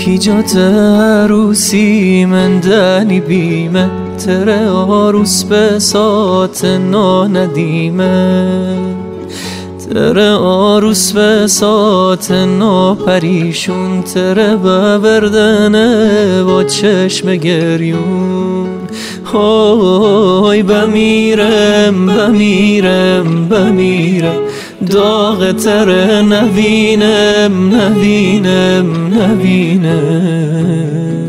کی جات عروسی من دنی بیمه تره آروس به سات نا ندیمه تره آروس به سات نا پریشون تره بردنه با چشم گریون های بمیرم بمیرم بمیرم داغ تره نبینم نبینم نبینم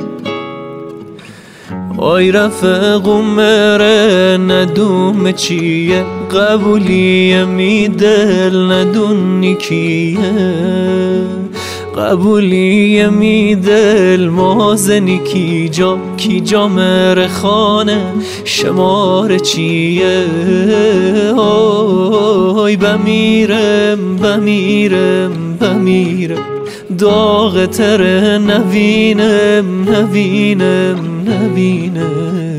آی رفقم مره ندوم چیه قبولیه می دل ندونی کیه قبولیه می دل مازنی کی جا مره خانه شمار چیه آی بمیرم بمیرم بمیرم داغ تره نبینم نبینم نبینم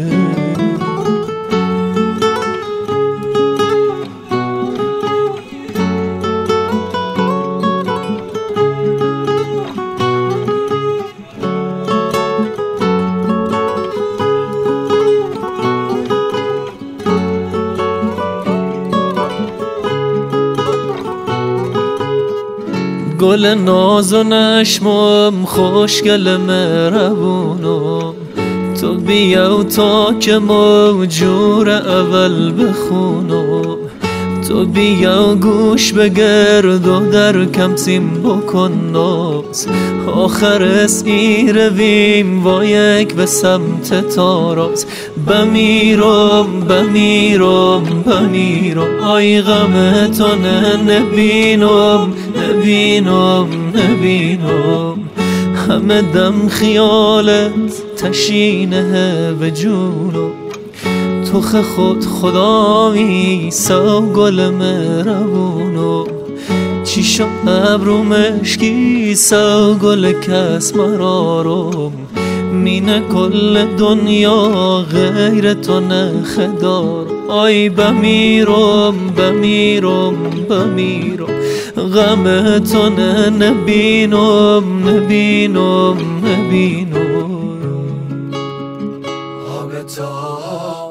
گل ناز و نشمم خوشگل مهربونم تو بیا تا که موجور اول بخونم تو بیا گوش بگرد و در کم تیم بکن ناز آخر ای رویم و یک به سمت تاراز بمیرم بمیرم بمیرم آی غم تو نبینم نبینم نبینم همه دم خیالت تشینه به جونم تو خود خدا میسا گل مهربونم چی شد ابرو مشکی سا گل کس مرارم مینه کل دنیا غیر تو نخدار آی بمیرم بمیرم بمیرم غم تو نبینم نبینم نبینم